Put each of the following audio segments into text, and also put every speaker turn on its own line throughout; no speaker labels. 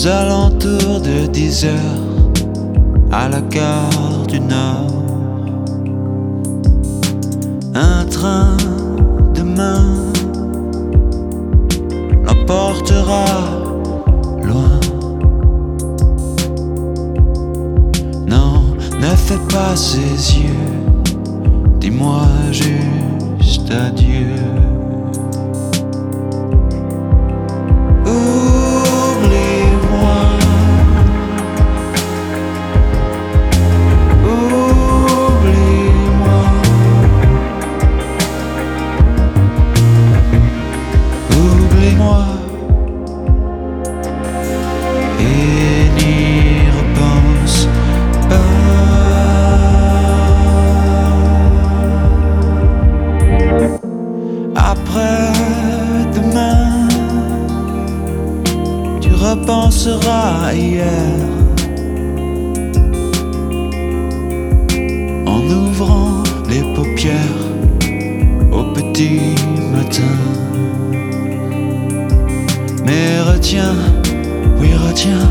aux alentours de 10 heures, à la gare du Nord. Un train demain l'emportera loin. Non, ne fais pas ses yeux, dis-moi juste adieu. Et n'y repense pas. Après-demain, tu repenseras à hier, en ouvrant les paupières au petit matin. Mais retiens, oui retiens,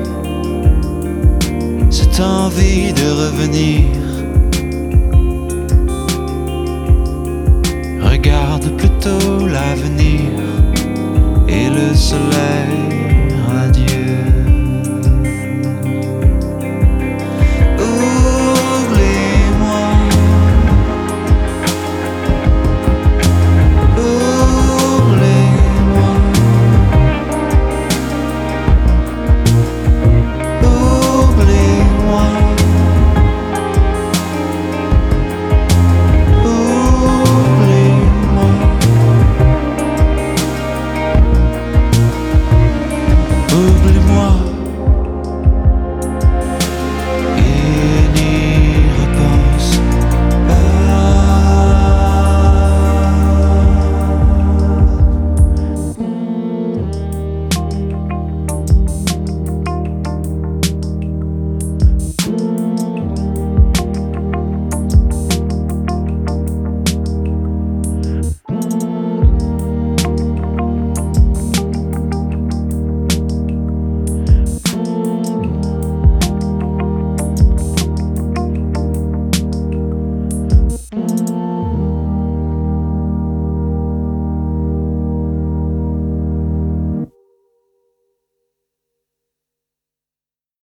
cette envie de revenir. Regarde plutôt l'avenir et le soleil